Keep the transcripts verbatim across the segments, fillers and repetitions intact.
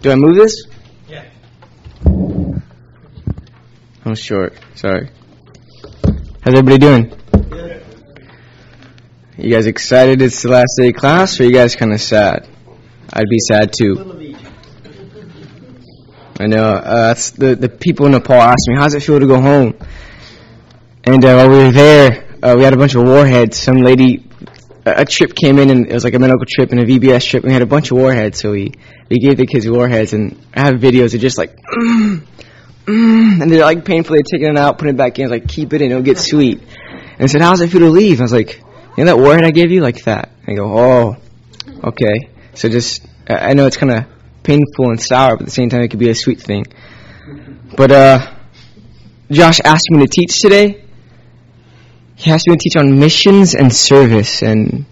Do I move this? Yeah. I'm short. Sorry. How's everybody doing? Good. You guys excited it's the last day of class, or are you guys kind of sad? I'd be sad too. I know. Uh, that's the, the people in Nepal asked me, how does it feel to go home? And uh, while we were there, uh, we had a bunch of warheads. Some lady, a, a trip came in, and it was like a medical trip and a V B S trip, and we had a bunch of warheads, so we, we gave the kids warheads, and I have videos of just like, mm, mm, and they're like painfully taking it out, putting it back in, like keep it and it'll get sweet. And I said, how does it feel to leave? I was like, you know that warhead I gave you? Like that. And I go, oh, okay. So just, I know it's kind of painful and sour, but at the same time it could be a sweet thing. But uh, Josh asked me to teach today. He asked me to teach on missions and service, and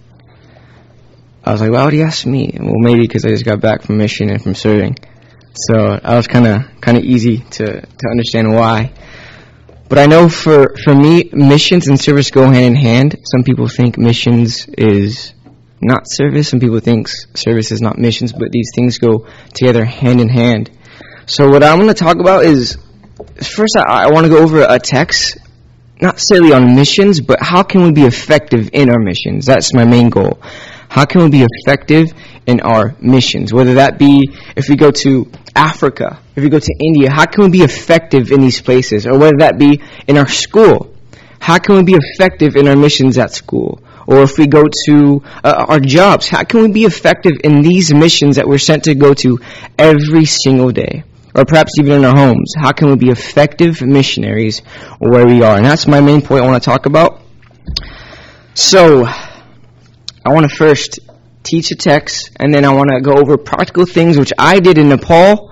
I was like, why would he ask me? Well, maybe because I just got back from mission and from serving. So I was kind of kind of easy to, to understand why. But I know for, for me, missions and service go hand in hand. Some people think missions is not service. Some people think service is not missions, but these things go together hand in hand. So what I'm going to talk about is, first I, I want to go over a text, not necessarily on missions, but how can we be effective in our missions? That's my main goal. How can we be effective in our missions? Whether that be if we go to Africa, if we go to India, how can we be effective in these places? Or whether that be in our school, how can we be effective in our missions at school? Or if we go to uh, our jobs, how can we be effective in these missions that we're sent to go to every single day? Or perhaps even in our homes, how can we be effective missionaries where we are? And that's my main point I want to talk about. So, I want to first teach a text, and then I want to go over practical things which I did in Nepal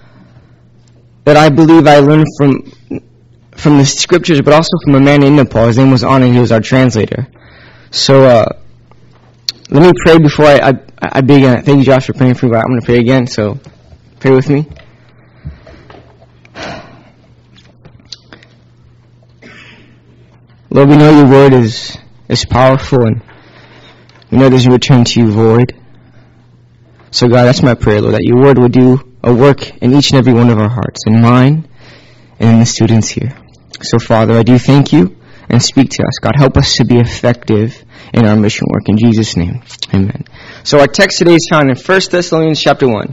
that I believe I learned from from the scriptures, but also from a man in Nepal. His name was Anand. He was our translator. So, uh, let me pray before I, I, I begin. Thank you, Josh, for praying for me, but I'm going to pray again, so pray with me. Lord, we know your word is, is powerful, and we know there's a return to you void. So God, that's my prayer, Lord, that your word would do a work in each and every one of our hearts, in mine and in the students here. So Father, I do thank you, and speak to us. God, help us to be effective in our mission work. In Jesus' name, amen. So our text today is found in First Thessalonians chapter one.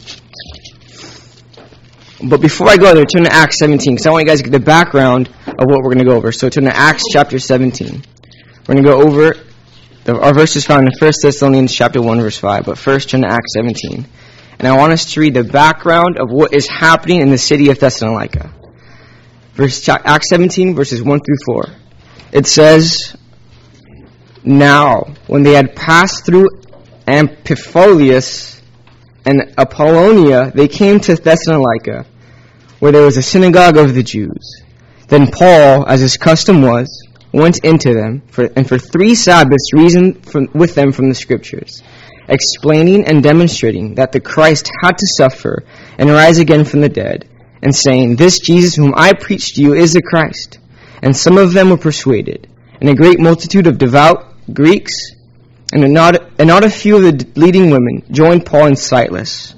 But before I go there, turn to Acts seventeen, because I want you guys to get the background of what we're going to go over. So turn to Acts chapter seventeen. We're going to go over, the, our verse is found in First Thessalonians chapter one, verse five. But first, turn to Acts seventeen. And I want us to read the background of what is happening in the city of Thessalonica. Verse, Acts seventeen, verses one through four. It says, now, when they had passed through Amphipolis and Apollonia, they came to Thessalonica, where there was a synagogue of the Jews. Then Paul, as his custom was, went into them, for, and for three Sabbaths reasoned from, with them from the Scriptures, explaining and demonstrating that the Christ had to suffer and rise again from the dead, and saying, this Jesus whom I preach to you is the Christ. And some of them were persuaded, and a great multitude of devout Greeks, and not, and not a few of the leading women, joined Paul and Silas.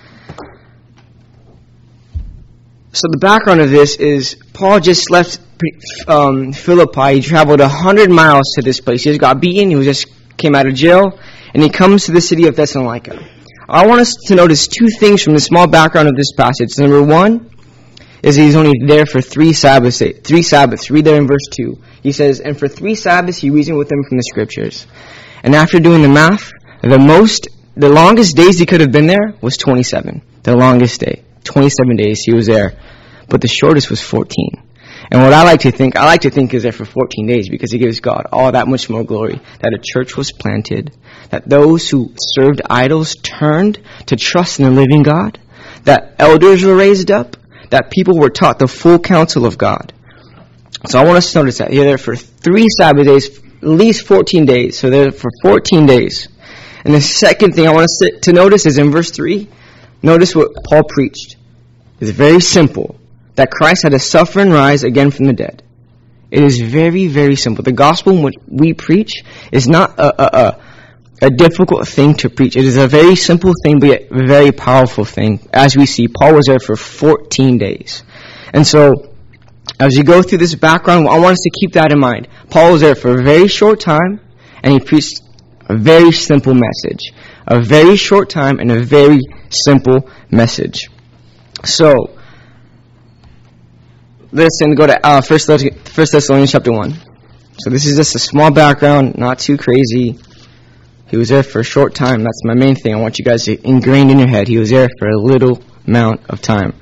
So the background of this is Paul just left um, Philippi. He traveled one hundred miles to this place. He just got beaten. He was just came out of jail. And he comes to the city of Thessalonica. I want us to notice two things from the small background of this passage. Number one is he's only there for three Sabbaths. Three Sabbaths. Read there in verse two. He says, and for three Sabbaths he reasoned with them from the Scriptures. And after doing the math, the most, the longest days he could have been there was twenty-seven. The longest day. twenty-seven days he was there. But the shortest was fourteen. And what I like to think, I like to think is there for fourteen days because it gives God all that much more glory. That a church was planted. That those who served idols turned to trust in the living God. That elders were raised up. That people were taught the full counsel of God. So I want us to notice that you're there for three Sabbath days, at least fourteen days. So they're there for fourteen days. And the second thing I want us to notice is in verse three. Notice what Paul preached. It's very simple. That Christ had to suffer and rise again from the dead. It is very, very simple. The gospel which we preach is not a, a, a, a difficult thing to preach. It is a very simple thing, but yet a very powerful thing. As we see, Paul was there for fourteen days. And so, as you go through this background, I want us to keep that in mind. Paul was there for a very short time, and he preached a very simple message. A very short time and a very simple message. So, listen, go to uh, First Thessalonians chapter one. So this is just a small background, not too crazy. He was there for a short time. That's my main thing. I want you guys to ingrain in your head. He was there for a little amount of time.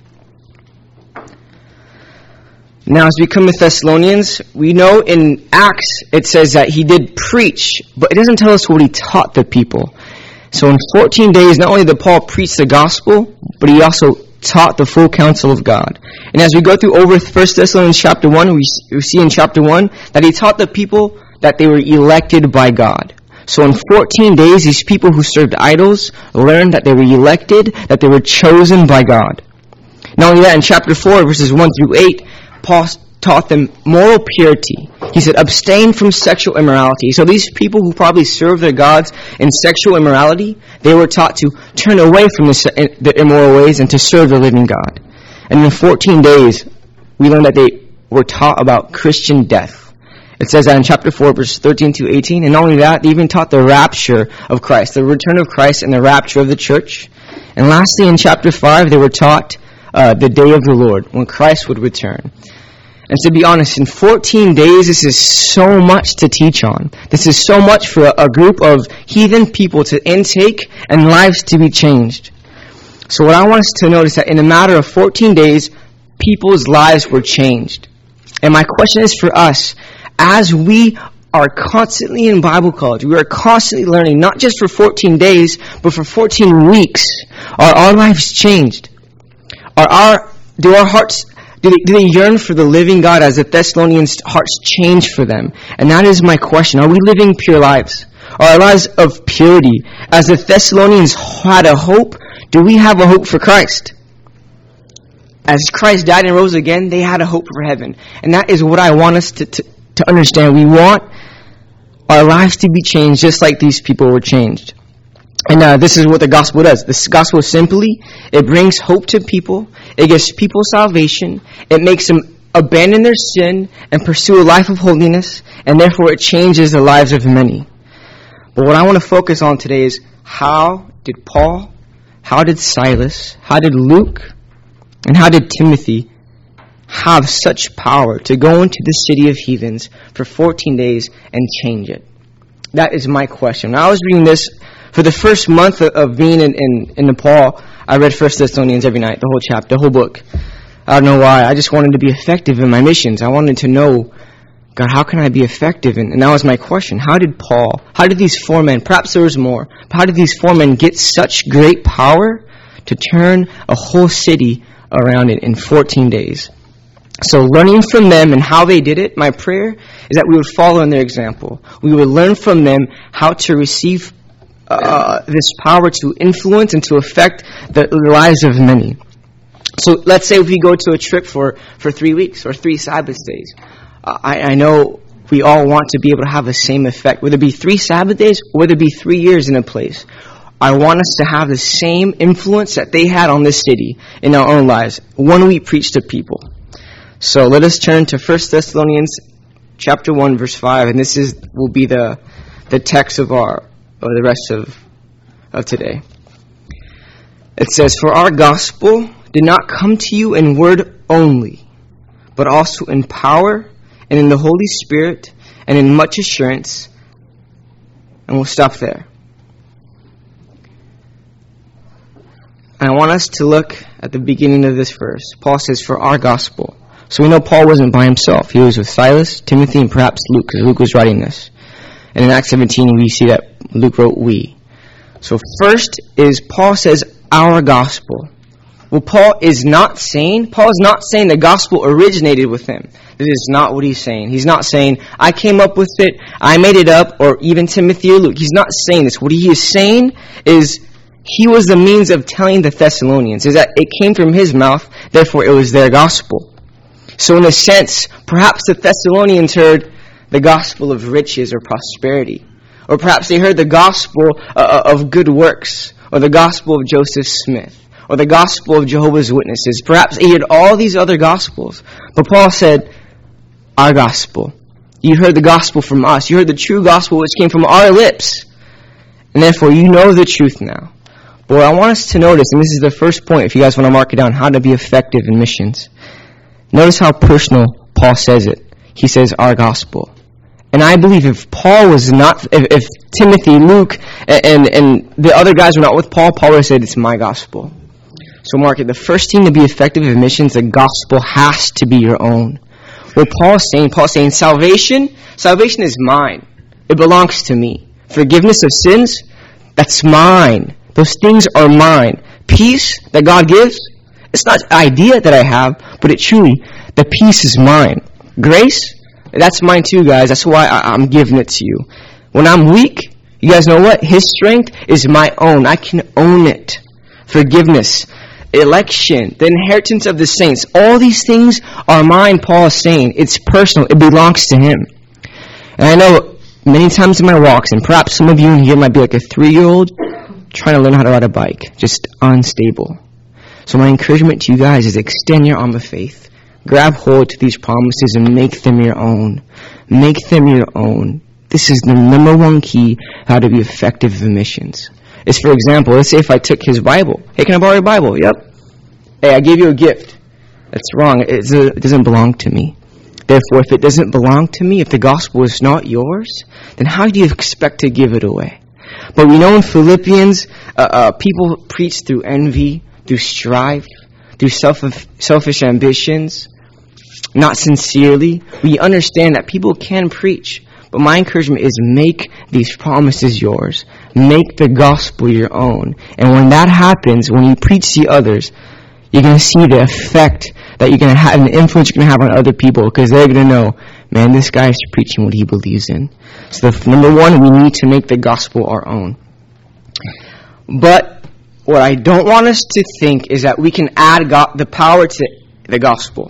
Now, as we come to Thessalonians, we know in Acts it says that he did preach, but it doesn't tell us what he taught the people. So in fourteen days, not only did Paul preach the gospel, but he also taught the full counsel of God. And as we go through over First Thessalonians chapter one, we see in chapter one that he taught the people that they were elected by God. So in fourteen days, these people who served idols learned that they were elected, that they were chosen by God. Not only that, in chapter four, verses one through eight, Paul taught them moral purity. He said, abstain from sexual immorality. So these people who probably served their gods in sexual immorality, they were taught to turn away from the, the immoral ways and to serve the living God. And in fourteen days, we learned that they were taught about Christian death. It says that in chapter four, verses thirteen to eighteen. And not only that, they even taught the rapture of Christ, the return of Christ and the rapture of the church. And lastly, in chapter five, they were taught uh, the day of the Lord, when Christ would return. And to be honest, in fourteen days, this is so much to teach on. This is so much for a, a group of heathen people to intake and lives to be changed. So what I want us to notice that in a matter of fourteen days, people's lives were changed. And my question is for us, as we are constantly in Bible college, we are constantly learning, not just for fourteen days, but for fourteen weeks, are our lives changed? Are our, do our hearts, do they, do they yearn for the living God as the Thessalonians' hearts change for them? And that is my question. Are we living pure lives? Are our lives of purity? As the Thessalonians had a hope, do we have a hope for Christ? As Christ died and rose again, they had a hope for heaven. And that is what I want us to, to To understand. We want our lives to be changed just like these people were changed. And uh, this is what the gospel does. This gospel simply, it brings hope to people. It gives people salvation. It makes them abandon their sin and pursue a life of holiness. And therefore it changes the lives of many. But what I want to focus on today is how did Paul, how did Silas, how did Luke, and how did Timothy have such power to go into the city of heathens for fourteen days and change it? That is my question. When I was reading this, for the first month of being in, in, in Nepal, I read First Thessalonians every night, the whole chapter, the whole book. I don't know why. I just wanted to be effective in my missions. I wanted to know, God, how can I be effective? And, and that was my question. How did Paul, how did these four men, perhaps there was more, but how did these four men get such great power to turn a whole city around it in fourteen days? So learning from them and how they did it, my prayer is that we would follow in their example. We would learn from them how to receive uh, this power to influence and to affect the lives of many. So let's say if we go to a trip for, for three weeks or three Sabbath days. Uh, I, I know we all want to be able to have the same effect, whether it be three Sabbath days or whether it be three years in a place. I want us to have the same influence that they had on this city in our own lives when we preach to people. So let us turn to First Thessalonians chapter one, verse five, and this is will be the the text of our of the rest of of today. It says, "For our gospel did not come to you in word only, but also in power and in the Holy Spirit and in much assurance." And we'll stop there. I want us to look at the beginning of this verse. Paul says, "For our gospel." So we know Paul wasn't by himself. He was with Silas, Timothy, and perhaps Luke, because Luke was writing this. And in Acts seventeen, we see that Luke wrote "we." So first is Paul says, "our gospel." Well, Paul is not saying, Paul is not saying the gospel originated with him. This is not what he's saying. He's not saying, I came up with it, I made it up, or even Timothy or Luke. He's not saying this. What he is saying is he was the means of telling the Thessalonians, is that it came from his mouth, therefore it was their gospel. So in a sense, perhaps the Thessalonians heard the gospel of riches or prosperity. Or perhaps they heard the gospel uh, of good works, or the gospel of Joseph Smith, or the gospel of Jehovah's Witnesses. Perhaps they heard all these other gospels. But Paul said, our gospel. You heard the gospel from us. You heard the true gospel which came from our lips. And therefore you know the truth now. But what I want us to notice, and this is the first point if you guys want to mark it down, how to be effective in missions. Notice how personal Paul says it. He says, our gospel. And I believe if Paul was not, if, if Timothy, Luke, and, and, and the other guys were not with Paul, Paul would have said, it's my gospel. So mark it. The first thing to be effective in missions, the gospel has to be your own. What Paul is saying, Paul is saying, salvation, salvation is mine. It belongs to me. Forgiveness of sins, that's mine. Those things are mine. Peace that God gives, it's not an idea that I have, but it truly, the peace is mine. Grace, that's mine too, guys. That's why I, I'm giving it to you. When I'm weak, you guys know what? His strength is my own. I can own it. Forgiveness, election, the inheritance of the saints. All these things are mine, Paul is saying. It's personal. It belongs to him. And I know many times in my walks, and perhaps some of you in here might be like a three-year-old trying to learn how to ride a bike, just unstable. So my encouragement to you guys is extend your arm of faith. Grab hold to these promises and make them your own. Make them your own. This is the number one key how to be effective in missions. It's, for example, let's say if I took his Bible. Hey, can I borrow your Bible? Yep. Hey, I gave you a gift. That's wrong. It's a, it doesn't belong to me. Therefore, if it doesn't belong to me, if the gospel is not yours, then how do you expect to give it away? But we know in Philippians, uh, uh, people preach through envy, through strife, through self selfish ambitions, not sincerely. We understand that people can preach, but my encouragement is make these promises yours. Make the gospel your own. And when that happens, when you preach to others, you're going to see the effect that you're going to have, and the influence you're going to have on other people, because they're going to know, man, this guy is preaching what he believes in. So the number one, we need to make the gospel our own. But what I don't want us to think is that we can add God, the power to the gospel.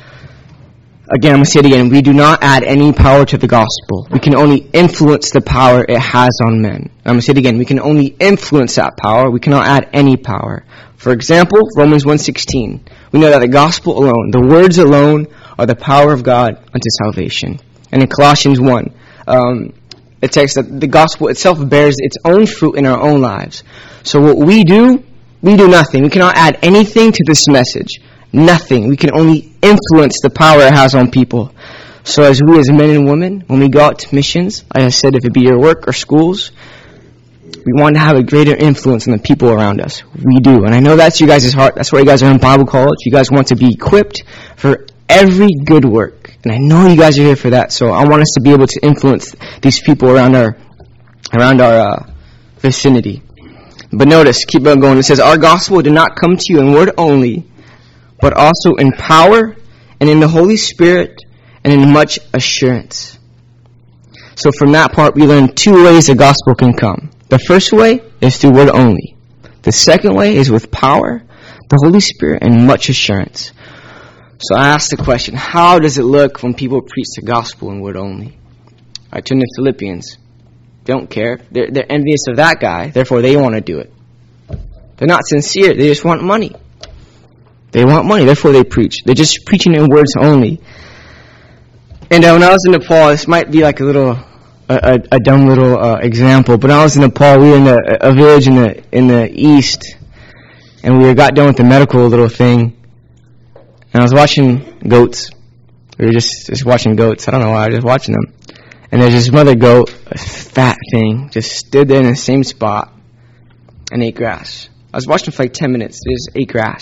Again, I'm going to say it again. We do not add any power to the gospel. We can only influence the power it has on men. I'm going to say it again. We can only influence that power. We cannot add any power. For example, Romans one sixteen. We know that the gospel alone, the words alone, are the power of God unto salvation. And in Colossians one, um, it takes that the gospel itself bears its own fruit in our own lives. So what we do, we do nothing. We cannot add anything to this message. Nothing. We can only influence the power it has on people. So as we as men and women, when we go out to missions, like I said, if it be your work or schools, we want to have a greater influence on the people around us. We do. And I know that's you guys' heart. That's why you guys are in Bible college. You guys want to be equipped for every good work. And I know you guys are here for that. So I want us to be able to influence these people around our around our uh, vicinity. But notice, keep on going. It says, our gospel did not come to you in word only, but also in power and in the Holy Spirit and in much assurance. So from that part, we learn two ways the gospel can come. The first way is through word only. The second way is with power, the Holy Spirit, and much assurance. So I asked the question, how does it look when people preach the gospel in word only? I turn to Philippians. They don't care. They're, they're envious of that guy. Therefore, they want to do it. They're not sincere. They just want money. They want money. Therefore, they preach. They're just preaching in words only. And uh, when I was in Nepal, this might be like a little... A, a dumb little uh, example, but when I was in Nepal, we were in a, a village in the in the east, and we got done with the medical little thing, and I was watching goats. We were just, just watching goats. I don't know why, I was just watching them. And there's this mother goat, a fat thing, just stood there in the same spot and ate grass. I was watching for like ten minutes. It just ate grass.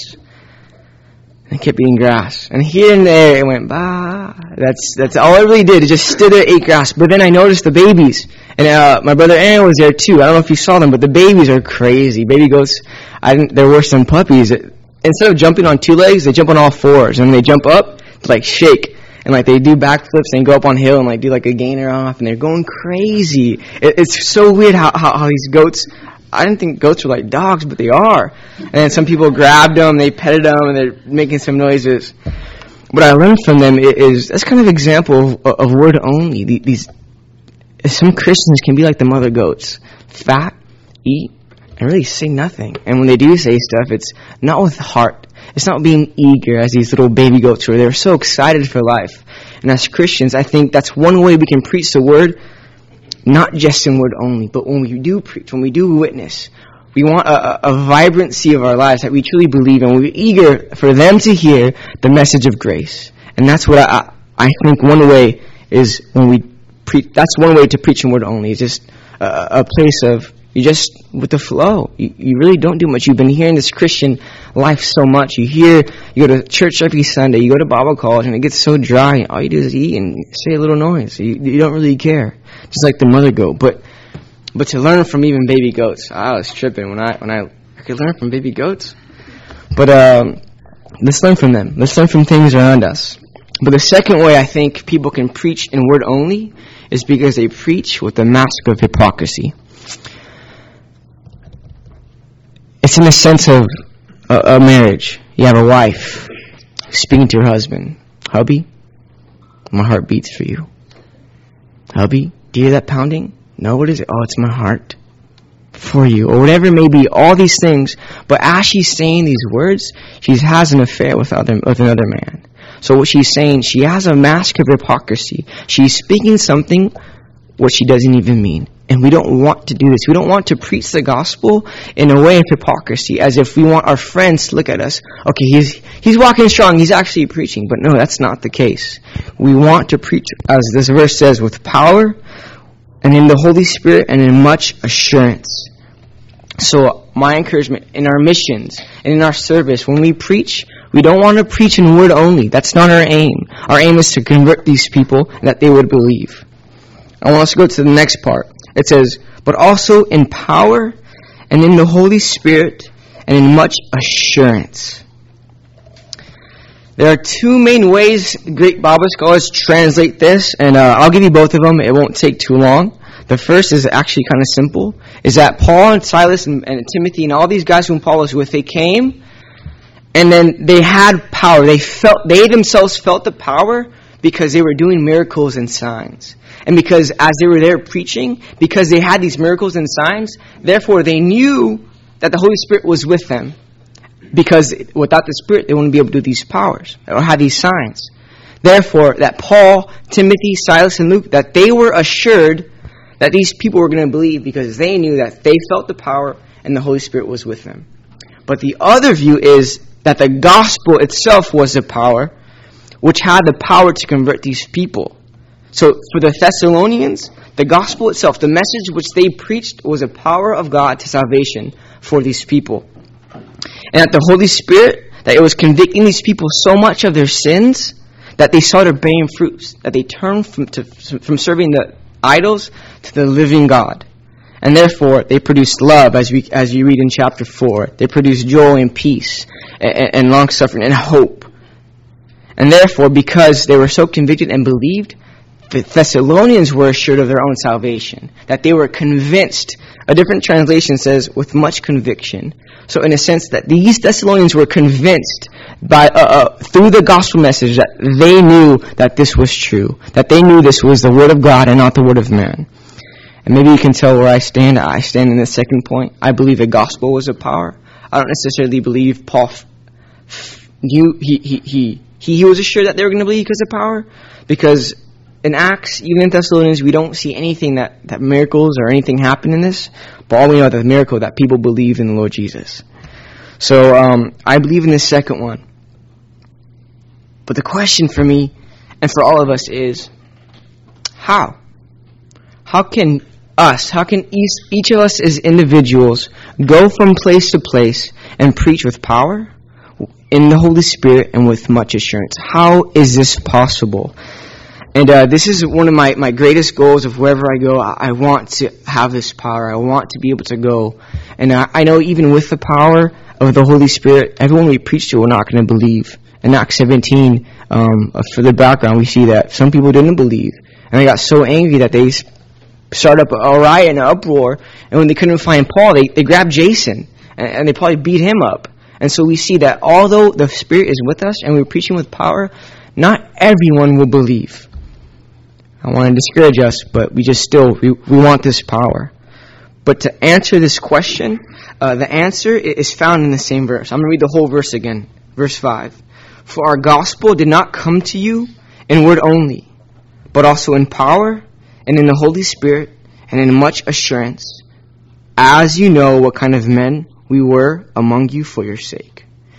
And kept eating grass. And here and there it went, bah. That's that's all it really did. It just stood there, ate grass. But then I noticed the babies. And uh, my brother Aaron was there too. I don't know if you saw them, but the babies are crazy. Baby goats, I didn't, they're worse than puppies. It, instead of jumping on two legs, they jump on all fours. And when they jump up, they like shake. And like they do backflips and go up on hill and like do like a gainer off. And they're going crazy. It, it's so weird how, how, how these goats... I didn't think goats were like dogs, but they are. And then some people grabbed them, they petted them, and they're making some noises. What I learned from them is, that's kind of example of, of word only. These, some Christians can be like the mother goats. Fat, eat, and really say nothing. And when they do say stuff, it's not with heart. It's not being eager as these little baby goats where they're so excited for life. And as Christians, I think that's one way we can preach the word, not just in word only, but when we do preach, when we do witness, we want a, a vibrancy of our lives that we truly believe in. We're eager for them to hear the message of grace. And that's what I, I think one way is when we preach. That's one way to preach in word only. It's just a, a place of, you just with the flow. You, you really don't do much. You've been hearing this Christian life so much. You hear, you go to church every Sunday, you go to Bible college, and it gets so dry. And all you do is eat and say a little noise. You, you don't really care. Just like the mother goat. But but to learn from even baby goats, I was tripping when I when I, I could learn from baby goats. But um, let's learn from them. Let's learn from things around us. But the second way I think people can preach in word only is because they preach with a mask of hypocrisy. It's in the sense of a, a marriage. You have a wife speaking to your husband. Hubby, my heart beats for you. Hubby, do you hear that pounding? No, what is it? Oh, it's my heart for you. Or whatever it may be, all these things. But as she's saying these words, she has an affair with, other, with another man. So what she's saying, she has a mask of hypocrisy. She's speaking something what she doesn't even mean. And we don't want to do this. We don't want to preach the gospel in a way of hypocrisy, as if we want our friends to look at us. Okay, he's he's walking strong. He's actually preaching. But no, that's not the case. We want to preach, as this verse says, with power and in the Holy Spirit and in much assurance. So my encouragement in our missions and in our service, when we preach, we don't want to preach in word only. That's not our aim. Our aim is to convert these people and that they would believe. I want us to go to the next part. It says, but also in power and in the Holy Spirit and in much assurance. There are two main ways great Bible scholars translate this, and uh, I'll give you both of them. It won't take too long. The first is actually kind of simple, is that Paul and Silas and, and Timothy and all these guys whom Paul was with, they came, and then they had power. They felt, they themselves felt the power because they were doing miracles and signs. And because as they were there preaching, because they had these miracles and signs, therefore they knew that the Holy Spirit was with them. Because without the Spirit, they wouldn't be able to do these powers or have these signs. Therefore, that Paul, Timothy, Silas, and Luke, that they were assured that these people were going to believe because they knew that they felt the power and the Holy Spirit was with them. But the other view is that the gospel itself was the power, which had the power to convert these people. So for the Thessalonians, the gospel itself, the message which they preached, was a power of God to salvation for these people. And that the Holy Spirit, that it was convicting these people so much of their sins that they started bearing fruits, that they turned from, to, from serving the idols to the living God. And therefore, they produced love, as we as you read in chapter four. They produced joy and peace and, and long-suffering and hope. And therefore, because they were so convicted and believed, the Thessalonians were assured of their own salvation. That they were convinced. A different translation says, with much conviction. So in a sense that these Thessalonians were convinced by uh, uh, through the gospel message that they knew that this was true. That they knew this was the word of God and not the word of man. And maybe you can tell where I stand. I stand in the second point. I believe the gospel was a power. I don't necessarily believe Paul f- f- knew he, he, he, he, he was assured that they were going to believe because of power. Because in Acts, even in Thessalonians, we don't see anything that, that miracles or anything happen in this. But all we know is the miracle that people believe in the Lord Jesus. So um, I believe in this second one. But the question for me and for all of us is, how? How can us, how can each, each of us as individuals go from place to place and preach with power, in the Holy Spirit, and with much assurance? How is this possible? And uh, this is one of my, my greatest goals of wherever I go. I, I want to have this power. I want to be able to go. And I, I know even with the power of the Holy Spirit, everyone we preach to, we're not going to believe. In Acts seventeen, um, for the background, we see that some people didn't believe. And they got so angry that they started up a riot and an uproar. And when they couldn't find Paul, they, they grabbed Jason. And, and they probably beat him up. And so we see that although the Spirit is with us and we're preaching with power, not everyone will believe. I want to discourage us, but we just still, we, we want this power. But to answer this question, uh, the answer is found in the same verse. I'm going to read the whole verse again. Verse five. For our gospel did not come to you in word only, but also in power and in the Holy Spirit and in much assurance, as you know what kind of men we were among you for your sake.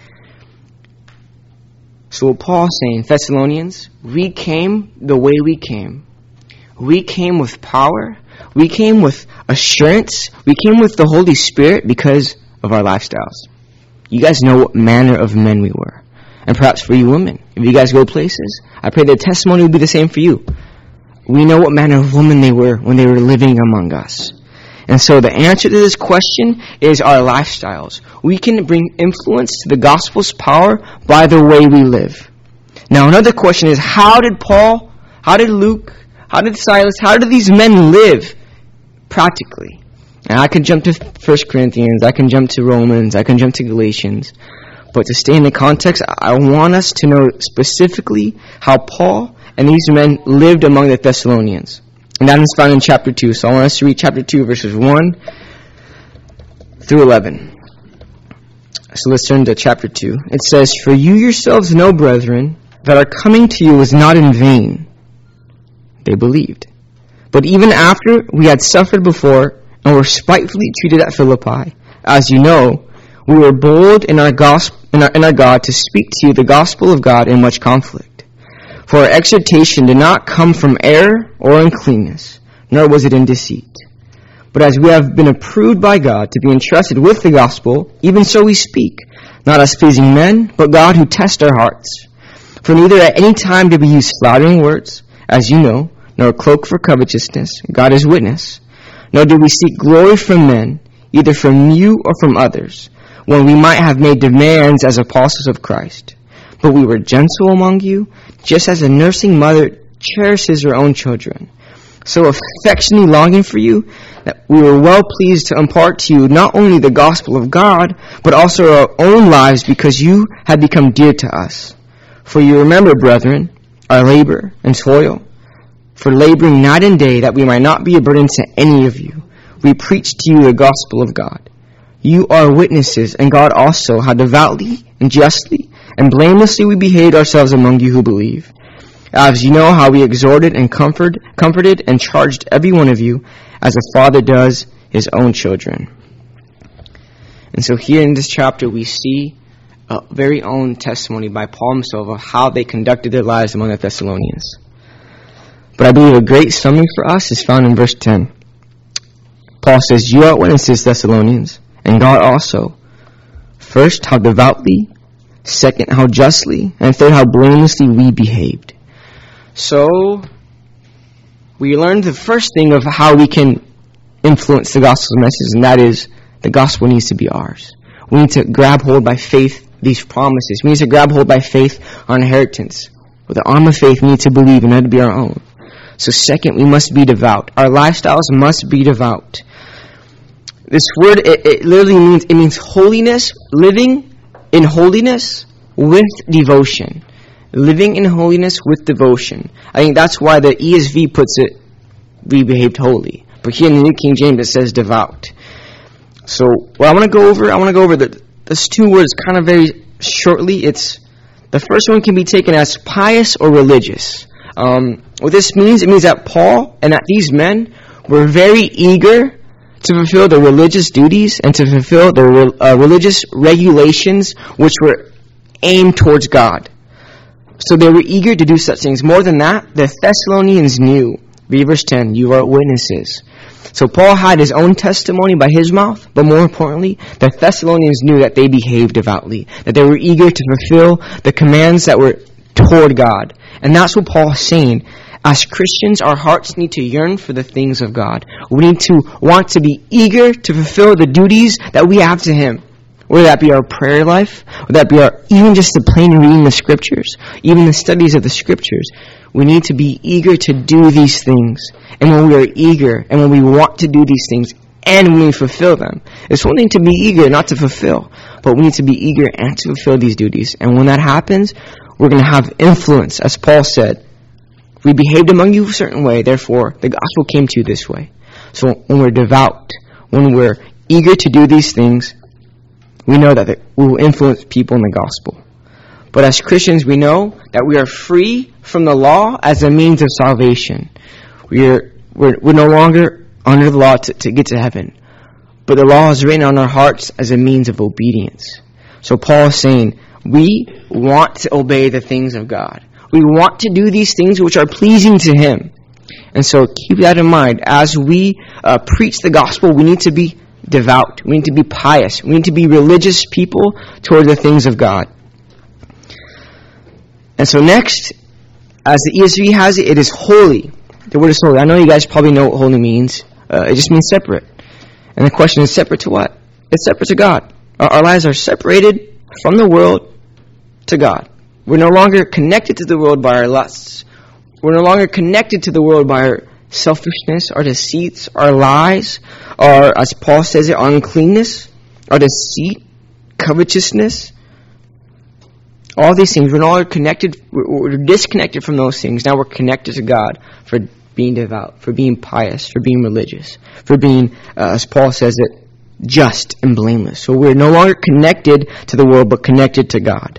So what Paul's saying, Thessalonians, we came the way we came. We came with power. We came with assurance. We came with the Holy Spirit because of our lifestyles. You guys know what manner of men we were. And perhaps for you women, if you guys go places, I pray the testimony will be the same for you. We know what manner of women they were when they were living among us. And so the answer to this question is our lifestyles. We can bring influence to the gospel's power by the way we live. Now another question is, how did Paul, how did Luke, how did Silas, how did these men live practically? And I can jump to First Corinthians, I can jump to Romans, I can jump to Galatians. But to stay in the context, I want us to know specifically how Paul and these men lived among the Thessalonians. And that is found in chapter two. So I want us to read chapter two, verses one through eleven. So let's turn to chapter two. It says, For you yourselves know, brethren, that our coming to you was not in vain. They believed. But even after we had suffered before and were spitefully treated at Philippi, as you know, we were bold in our, gospel, in our, in our God to speak to you the gospel of God in much conflict. For our exhortation did not come from error or uncleanness, nor was it in deceit. But as we have been approved by God to be entrusted with the gospel, even so we speak, not as pleasing men, but God who tests our hearts. For neither at any time did we use flattering words, as you know, nor a cloak for covetousness, God is witness. Nor did we seek glory from men, either from you or from others, when we might have made demands as apostles of Christ. But we were gentle among you, just as a nursing mother cherishes her own children. So affectionately longing for you, that we were well pleased to impart to you not only the gospel of God, but also our own lives, because you had become dear to us. For you remember, brethren, our labor and toil, for laboring night and day, that we might not be a burden to any of you. We preach to you the gospel of God. You are witnesses, and God also, how devoutly and justly and blamelessly we behaved ourselves among you who believe. As you know how we exhorted and comfort, comforted and charged every one of you, as a father does his own children. And so here in this chapter we see a very own testimony by Paul himself of how they conducted their lives among the Thessalonians. But I believe a great summary for us is found in verse ten. Paul says, You are witnesses, Thessalonians, and God also. First, how devoutly, second, how justly, and third, how blamelessly we behaved. So, we learned the first thing of how we can influence the gospel message, and that is the gospel needs to be ours. We need to grab hold by faith these promises. We need to grab hold by faith our inheritance. With the arm of faith, we need to believe in order to be our own. So second, we must be devout. Our lifestyles must be devout. This word, it, it literally means, it means holiness, living in holiness with devotion. Living in holiness with devotion. I think that's why the E S V puts it, we behaved holy. But here in the New King James it says devout. So what I want to go over, I want to go over the, those two words kind of very shortly. It's, the first one can be taken as pious or religious. Um, what this means, it means that Paul and that these men were very eager to fulfill the religious duties and to fulfill the uh, religious regulations which were aimed towards God. So they were eager to do such things. More than that, the Thessalonians knew. Read verse ten, you are witnesses. So Paul had his own testimony by his mouth, but more importantly, the Thessalonians knew that they behaved devoutly, that they were eager to fulfill the commands that were toward God. And that's what Paul is saying. As Christians, our hearts need to yearn for the things of God. We need to want to be eager to fulfill the duties that we have to Him. Whether that be our prayer life, whether that be our, even just the plain reading the Scriptures, even the studies of the Scriptures. We need to be eager to do these things. And when we are eager, and when we want to do these things, and when we fulfill them, it's one thing to be eager, not to fulfill. But we need to be eager and to fulfill these duties. And when that happens, we're going to have influence, as Paul said. We behaved among you a certain way, therefore the gospel came to you this way. So when we're devout, when we're eager to do these things, we know that we will influence people in the gospel. But as Christians, we know that we are free from the law as a means of salvation. We are, we're, we're no longer under the law to, to get to heaven. But the law is written on our hearts as a means of obedience. So Paul is saying, we want to obey the things of God. We want to do these things which are pleasing to Him. And so keep that in mind. As we uh, preach the gospel, we need to be devout. We need to be pious. We need to be religious people toward the things of God. And so next, as the E S V has it, it is holy. The word is holy. I know you guys probably know what holy means. Uh, it just means separate. And the question is, separate to what? It's separate to God. Our, our lives are separated from the world to God. We're no longer connected to the world by our lusts. We're no longer connected to the world by our selfishness, our deceits, our lies, our, as Paul says it, uncleanness, our deceit, covetousness. All these things, we're no longer connected, we're, we're disconnected from those things. Now we're connected to God for being devout, for being pious, for being religious, for being, uh, as Paul says it, just and blameless. So we're no longer connected to the world, but connected to God.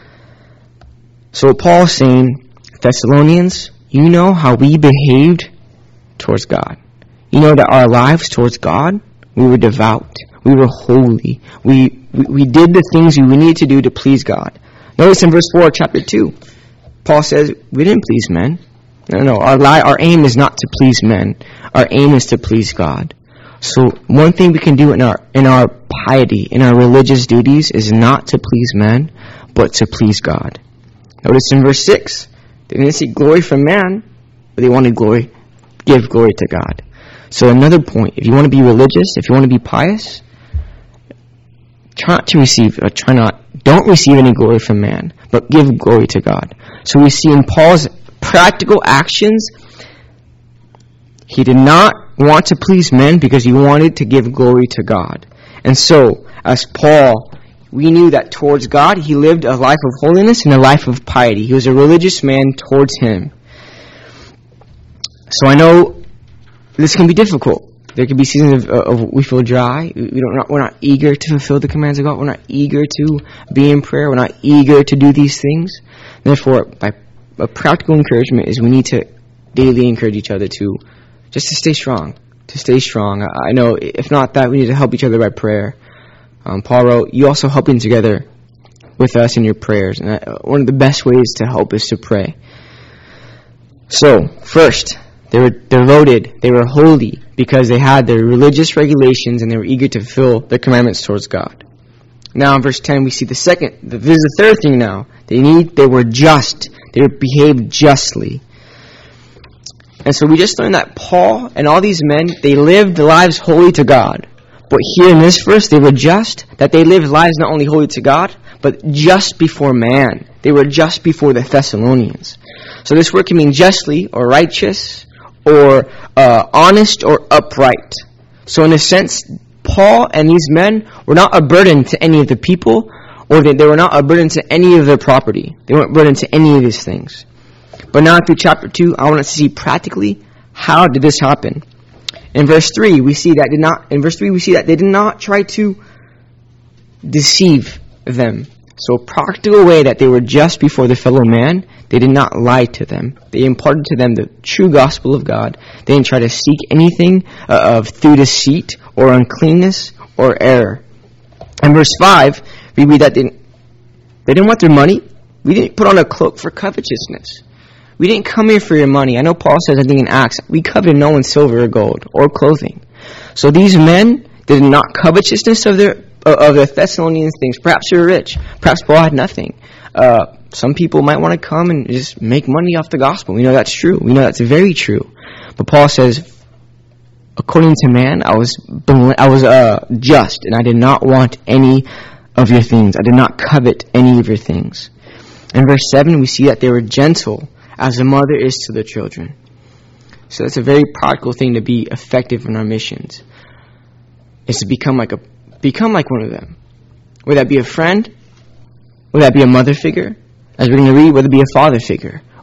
So Paul is saying, Thessalonians, you know how we behaved towards God. You know that our lives towards God, we were devout, we were holy, we, we, we did the things we needed to do to please God. Notice in verse four of chapter two, Paul says, we didn't please men. No, no, our, li- our aim is not to please men. Our aim is to please God. So one thing we can do in our in our piety, in our religious duties, is not to please men, but to please God. Notice in verse six, they didn't seek glory from man, but they wanted glory, give glory to God. So another point, if you want to be religious, if you want to be pious, try not to receive, or try not, don't receive any glory from man, but give glory to God. So we see in Paul's practical actions, he did not want to please men because he wanted to give glory to God. And so, as Paul, we knew that towards God, he lived a life of holiness and a life of piety. He was a religious man towards Him. So I know this can be difficult. There can be seasons of, of we feel dry. We don't, not, we're not eager to fulfill the commands of God. We're not eager to be in prayer. We're not eager to do these things. Therefore, by a practical encouragement is we need to daily encourage each other to just to stay strong, to stay strong. I, I know if not that, we need to help each other by prayer. Um, Paul wrote, you also helping together with us in your prayers. And that, one of the best ways to help is to pray. So, first, they were devoted, they were holy, because they had their religious regulations and they were eager to fulfill their commandments towards God. Now in verse ten we see the second, this is the third thing now. They need, they were just, they behaved justly. And so we just learned that Paul and all these men, they lived lives holy to God. But here in this verse, they were just, that they lived lives not only holy to God, but just before man. They were just before the Thessalonians. So this word can mean justly, or righteous, or uh, honest, or upright. So in a sense, Paul and these men were not a burden to any of the people, or they, they were not a burden to any of their property. They weren't a burden to any of these things. But now through chapter two, I want us to see practically how did this happen. In verse three, we see that did not. In verse three, we see that they did not try to deceive them. So a practical way that they were just before the fellow man, they did not lie to them. They imparted to them the true gospel of God. They didn't try to seek anything uh, of through deceit or uncleanness or error. In verse five, we read that they didn't, they didn't want their money. We didn't put on a cloak for covetousness. We didn't come here for your money. I know Paul says, I think in Acts, we covet no one's silver or gold or clothing. So these men did not covetousness of their of the Thessalonians things. Perhaps they were rich. Perhaps Paul had nothing. Uh, some people might want to come and just make money off the gospel. We know that's true. We know that's very true. But Paul says, according to man, I was I was uh, just, and I did not want any of your things. I did not covet any of your things. In verse seven, we see that they were gentle, as a mother is to the children. So that's a very practical thing to be effective in our missions. Is to become like a become like one of them. Whether that be a friend, whether that be a mother figure, as we're going to read, whether it be a father figure,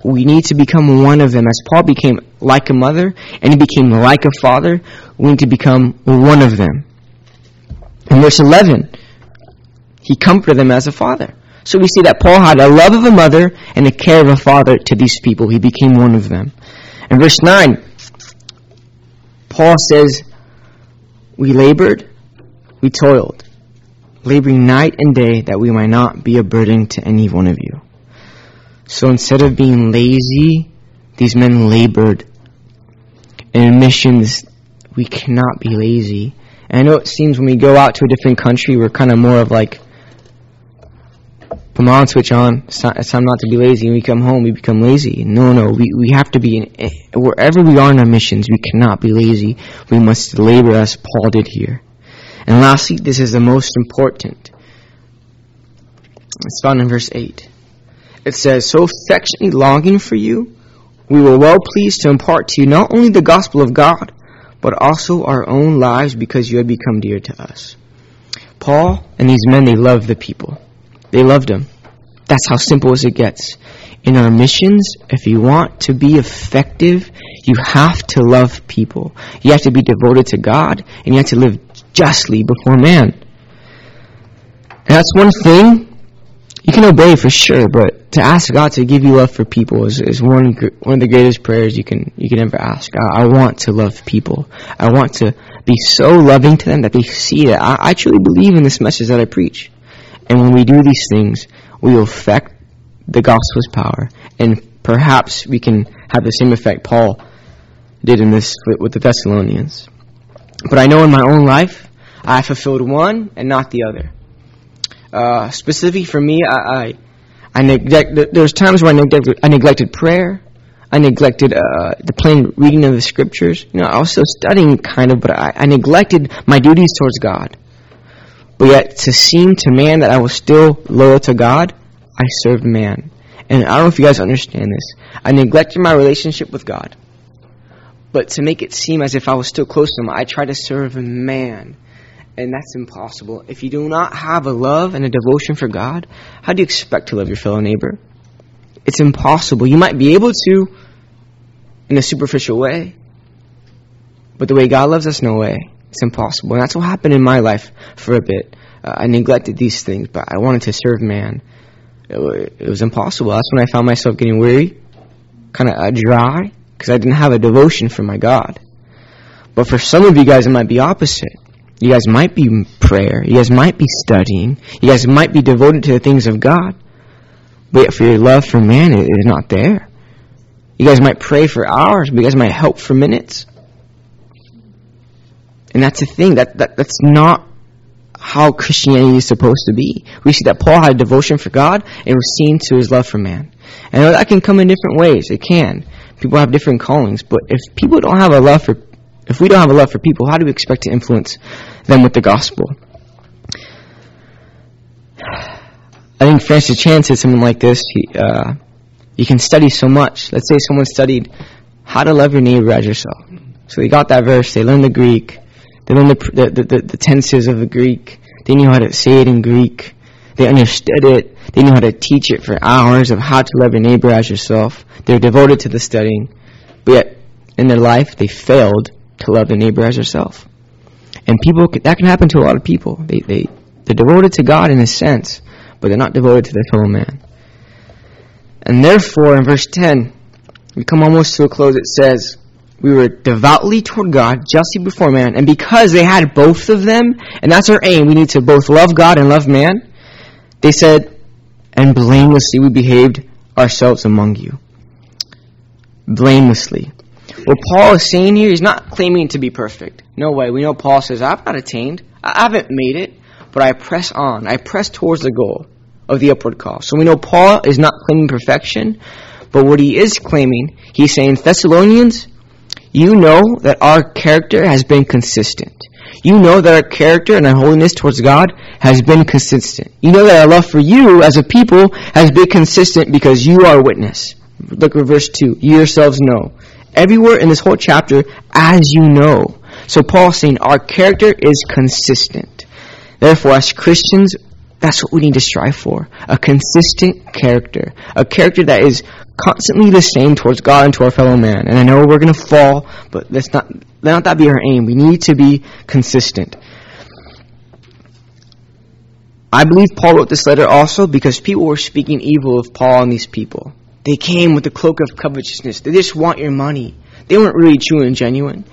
we need to become one of them. As Paul became like a mother and he became like a father, we need to become one of them. In verse eleven, he comforted them as a father. So we see that Paul had a love of a mother and a care of a father to these people. He became one of them. In verse nine, Paul says, we labored, we toiled, laboring night and day that we might not be a burden to any one of you. So instead of being lazy, these men labored. And in missions, we cannot be lazy. And I know it seems when we go out to a different country, we're kind of more of like, put my on switch on, it's, not, it's time not to be lazy. When we come home, we become lazy. No, no, we, we have to be, in, wherever we are in our missions, we cannot be lazy. We must labor as Paul did here. And lastly, this is the most important. It's found in verse eight. It says, so affectionately longing for you, we were well pleased to impart to you not only the gospel of God, but also our own lives because you had become dear to us. Paul and these men, they loved the people. They loved them. That's how simple as it gets. In our missions, if you want to be effective, you have to love people. You have to be devoted to God, and you have to live justly before man. And that's one thing you can obey for sure, but to ask God to give you love for people is, is one one of the greatest prayers you can you can ever ask. I, I want to love people. I want to be so loving to them that they see that I, I truly believe in this message that I preach. And when we do these things, we will affect the gospel's power, and perhaps we can have the same effect Paul did in this with, with the Thessalonians. But I know in my own life, I fulfilled one and not the other. Uh, specifically for me, I, I, I neglect. There's times where I neglected, I neglected prayer. I neglected uh, the plain reading of the scriptures. You know, I was still studying kind of, but I, I neglected my duties towards God. But yet, to seem to man that I was still loyal to God, I served man. And I don't know if you guys understand this. I neglected my relationship with God. But to make it seem as if I was still close to Him, I tried to serve man. And that's impossible. If you do not have a love and a devotion for God, how do you expect to love your fellow neighbor? It's impossible. You might be able to in a superficial way. But the way God loves us, no way. It's impossible. And that's what happened in my life for a bit. Uh, I neglected these things, but I wanted to serve man. It, it was impossible. That's when I found myself getting weary, kind of uh, dry, because I didn't have a devotion for my God. But for some of you guys, it might be opposite. You guys might be in prayer. You guys might be studying. You guys might be devoted to the things of God. But yet for your love for man, it is not there. You guys might pray for hours, but you guys might help for minutes. And that's the thing. That, that That's not how Christianity is supposed to be. We see that Paul had a devotion for God and was seen to his love for man. And I know that can come in different ways. It can. People have different callings. But if people don't have a love for, if we don't have a love for people, how do we expect to influence them with the gospel? I think Francis Chan said something like this. He, uh, you can study so much. Let's say someone studied how to love your neighbor as yourself. So they got that verse. They learned the Greek. They learned the, the, the, the tenses of the Greek. They knew how to say it in Greek. They understood it. They knew how to teach it for hours of how to love your neighbor as yourself. They're devoted to the studying. But yet, in their life, they failed to love their neighbor as yourself. And people, that can happen to a lot of people. They, they, they're devoted to God in a sense, but they're not devoted to their fellow man. And therefore, in verse ten, we come almost to a close. It says, we were devoutly toward God, justly before man. And because they had both of them, and that's our aim, we need to both love God and love man. They said, and blamelessly we behaved ourselves among you. Blamelessly. What Paul is saying here, he's not claiming to be perfect. No way. We know Paul says, I've not attained. I haven't made it, but I press on. I press towards the goal of the upward call. So we know Paul is not claiming perfection, but what he is claiming, he's saying, Thessalonians, you know that our character has been consistent. You know that our character and our holiness towards God has been consistent. You know that our love for you as a people has been consistent because you are a witness. Look at verse two. You yourselves know. Everywhere in this whole chapter, as you know. So Paul's saying our character is consistent. Therefore, as Christians, That's what we need to strive for. A consistent character. A character that is constantly the same towards God and to our fellow man. And I know we're going to fall, but that's not, let not that be our aim. We need to be consistent. I believe Paul wrote this letter also because people were speaking evil of Paul and these people. They came with the cloak of covetousness. They just want your money. They weren't really true and genuine.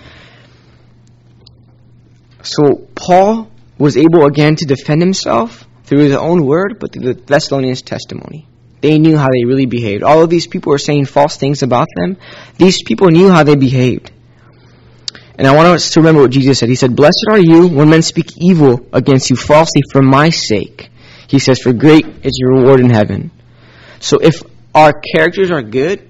So Paul was able again to defend himself through his own word, but through the Thessalonians' testimony. They knew how they really behaved. All of these people were saying false things about them. These people knew how they behaved. And I want us to remember what Jesus said. He said, "Blessed are you when men speak evil against you falsely for my sake." He says, "For great is your reward in heaven." So if our characters are good,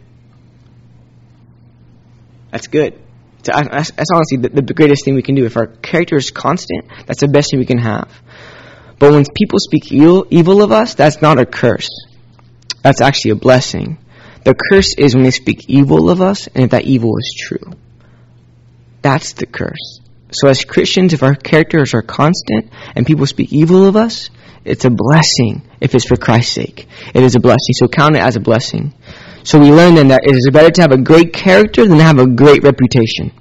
that's good. That's, that's honestly the, the greatest thing we can do. If our character is constant, that's the best thing we can have. But when people speak evil, evil of us, that's not a curse. That's actually a blessing. The curse is when they speak evil of us, and if that evil is true. That's the curse. So as Christians, if our characters are constant and people speak evil of us, it's a blessing if it's for Christ's sake. It is a blessing. So count it as a blessing. So we learn then that it is better to have a great character than to have a great reputation.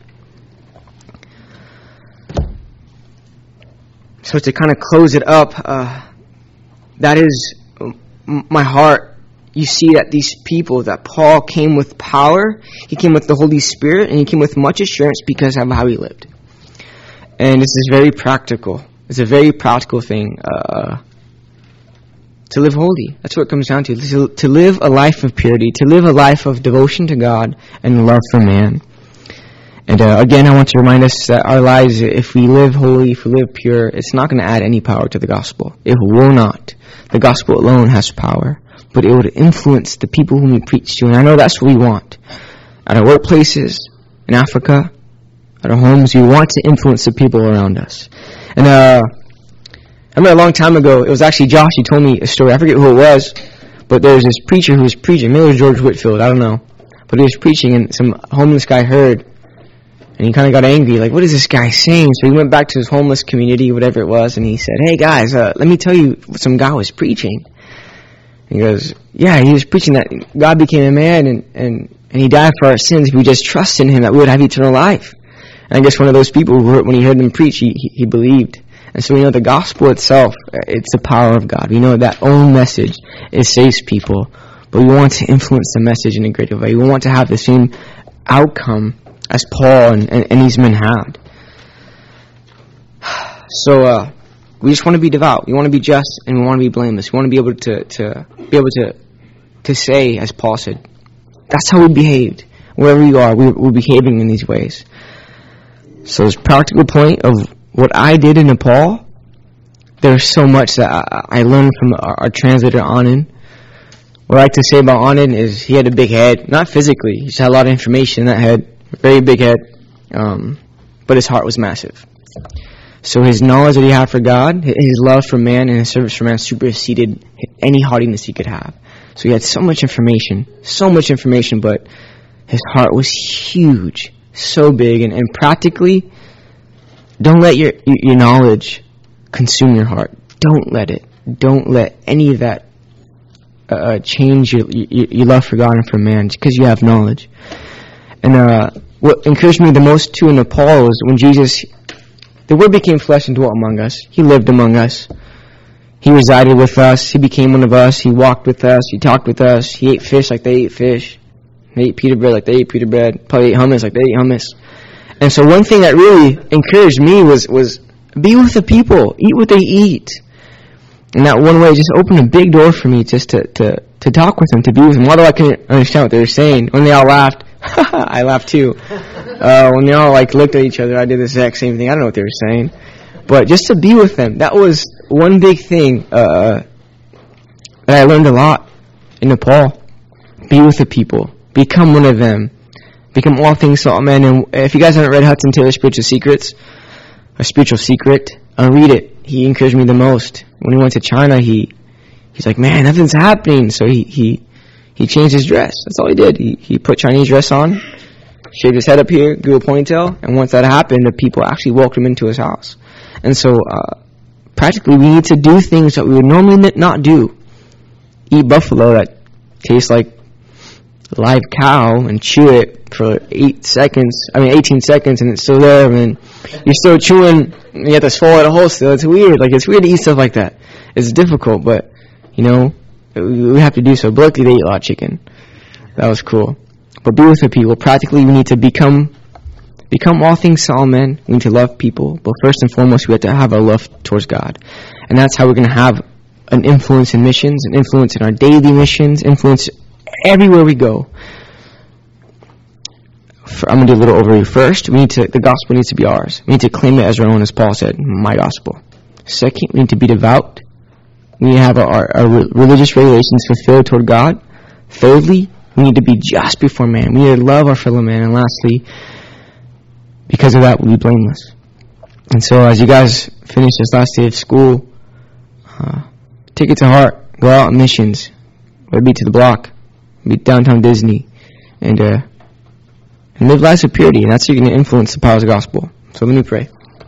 So to kind of close it up, uh, that is my heart. You see that these people, that Paul came with power, he came with the Holy Spirit, and he came with much assurance because of how he lived. And this is very practical. It's a very practical thing uh, to live holy. That's what it comes down to. to. To live a life of purity, to live a life of devotion to God and love for man. And uh, again, I want to remind us that our lives, if we live holy, if we live pure, it's not going to add any power to the gospel. It will not. The gospel alone has power. But it would influence the people whom we preach to. And I know that's what we want. At our workplaces, in Africa, at our homes, we want to influence the people around us. And uh, I remember a long time ago, it was actually Josh, he told me a story. I forget who it was, but there was this preacher who was preaching. Maybe it was George Whitfield, I don't know. But he was preaching, and some homeless guy heard, and he kind of got angry, like, what is this guy saying? So he went back to his homeless community, whatever it was, and he said, hey guys, uh, let me tell you what some guy was preaching. He goes, yeah, he was preaching that God became a man and, and, and he died for our sins if we just trust in him that we would have eternal life. And I guess one of those people, who, when he heard him preach, he, he, he believed. And so we know the gospel itself, it's the power of God. We know that own message, it saves people. But we want to influence the message in a greater way. We want to have the same outcome as Paul and, and, and these men had. So, uh, we just want to be devout. We want to be just, and we want to be blameless. We want to be able to, to be able to to say, as Paul said, that's how we behaved. Wherever we are, we, we're behaving in these ways. So, as a practical point of what I did in Nepal, there's so much that I, I learned from our, our translator Anand. What I like to say about Anand is he had a big head, not physically. He just had a lot of information in that head, very big head, um, but his heart was massive. So his knowledge that he had for God, his love for man, and his service for man superseded any haughtiness he could have. So he had so much information, so much information, but his heart was huge, so big, and, and practically, don't let your your knowledge consume your heart. Don't let it. Don't let any of that uh, change your, your your love for God and for man, just because you have knowledge. And uh, what encouraged me the most too in Nepal was when Jesus, the Word became flesh and dwelt among us. He lived among us. He resided with us. He became one of us. He walked with us. He talked with us. He ate fish like they ate fish. They ate pita bread like they ate pita bread. Probably ate hummus like they ate hummus. And so one thing that really encouraged me was, was be with the people. Eat what they eat. And that one way just opened a big door for me just to, to, to talk with them, to be with them. Although I couldn't understand what they were saying. When they all laughed, I laughed too. Uh, when they all like looked at each other, I did the exact same thing. I don't know what they were saying. But just to be with them, that was one big thing uh, that I learned a lot in Nepal. Be with the people. Become one of them. Become all things to all men. And if you guys haven't read Hudson Taylor's Spiritual Secrets, a spiritual secret, uh, read it. He encouraged me the most. When he went to China, he he's like, man, nothing's happening. So he he, he changed his dress. That's all he did. He he put Chinese dress on, shaved his head up here, grew a ponytail, and once that happened, the people actually welcomed him into his house. And so, uh, practically we need to do things that we would normally not do. Eat buffalo that tastes like a live cow and chew it for eight seconds, I mean eighteen seconds, and it's still there, and then you're still chewing, and you have to swallow it whole still. It's weird. Like, it's weird to eat stuff like that. It's difficult, but, you know, we have to do so. But luckily they ate a lot of chicken. That was cool. But be with the people. Practically, we need to become become all things to all men. We need to love people. But first and foremost, we have to have a love towards God. And that's how we're going to have an influence in missions, an influence in our daily missions, influence everywhere we go. For, I'm going to do a little overview. First, we need to, the gospel needs to be ours. We need to claim it as our own, as Paul said, my gospel. Second, we need to be devout. We need to have our, our religious regulations fulfilled toward God. Thirdly, we need to be just before man. We need to love our fellow man. And lastly, because of that, we'll be blameless. And so as you guys finish this last day of school, uh, take it to heart. Go out on missions. Whether it be to the block, be downtown Disney, and uh, and live lives of purity. And that's how you're going to influence the power of the gospel. So let me pray.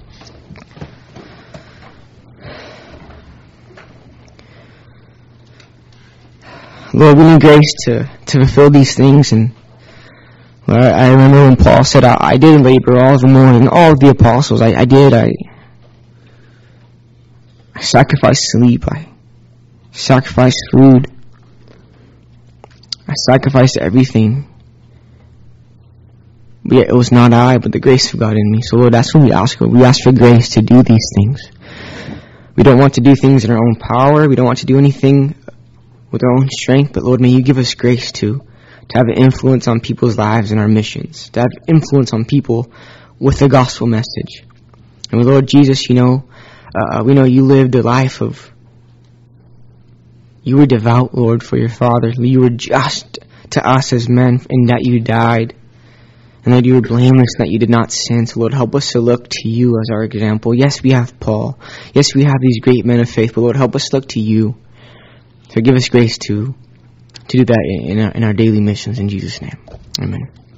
Lord, we need grace to, to fulfill these things. And Lord, I remember when Paul said, I, I did labor all the morning, all of the apostles. I, I did. I, I sacrificed sleep. I sacrificed food. I sacrificed everything. But yet it was not I, but the grace of God in me. So Lord, that's what we ask for. We ask for grace to do these things. We don't want to do things in our own power. We don't want to do anything with our own strength, but Lord, may you give us grace to, to have an influence on people's lives and our missions, to have influence on people with the gospel message. And Lord Jesus, you know, uh, we know you lived a life of, you were devout, Lord, for your Father. You were just to us as men in that you died, and that you were blameless, and that you did not sin. So Lord, help us to look to you as our example. Yes, we have Paul. Yes, we have these great men of faith, but Lord, help us look to you. So give us grace to to do that in our, in our daily missions. In Jesus' name, amen.